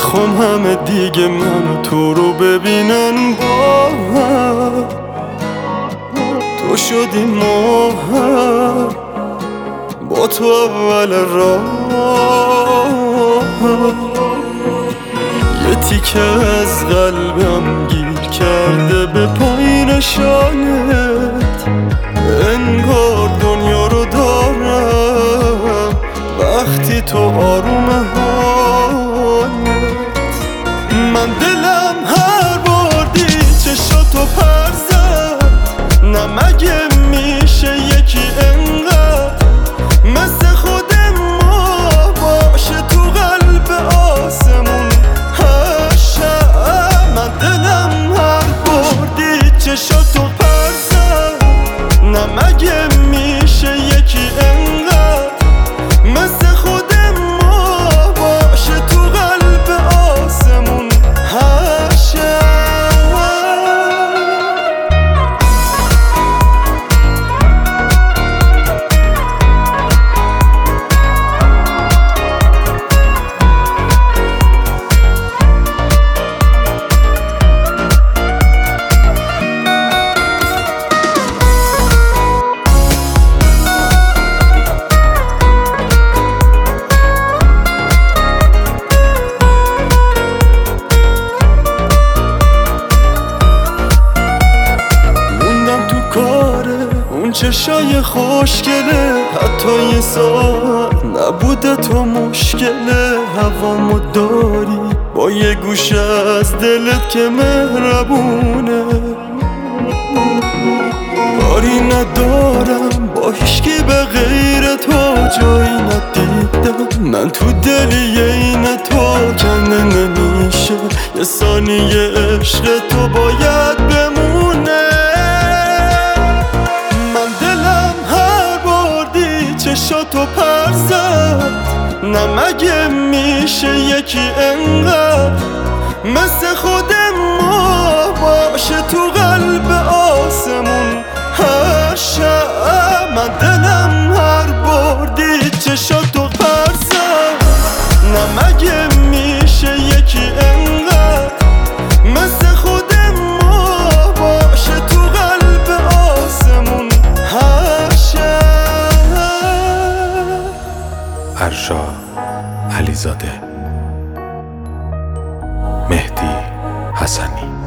نمیخوام همه دیگه منو تو رو ببینن با هم، تو شدی ماهم با تو اول راه. یه تیکه از قلبم گیر کرده به پایین شانت، انگار دنیا رو دارم وقتی تو آروم حالت. من دلم هر بار دید چشاتو پر زد، نه مگه میشه یکی انقدر مثل خود ما باشه تو قلب آسمون هر شب. من دلم هر بار دید چشاتو پر زد، نه مگه میشه یکی انقدر مثل خود ما باشه تو قلب آسمون هر شب. اون چشای خوشگله حتی یه ساعت نبوده تو مشکله. هوامو داری با یه گوشه از دلت که مهربونه، کاری ندارم با هیچکی به غیر تو جایی ندیدم. من تو دلی این تو کنده نمیشه، یه ثانیه عشق تو باید بمونه. چشاتو پر زد، نه مگه میشه یکی انقدر مثل خود ما باشه تو قلب آسمون هر شب. من دلم هر بار دید چشاتو پر زد، نه مگه میشه یکی انقدر مثل خود ما باشه تو قلب آسمون هر شب. ارشا علیزاده، مهدی حسنی.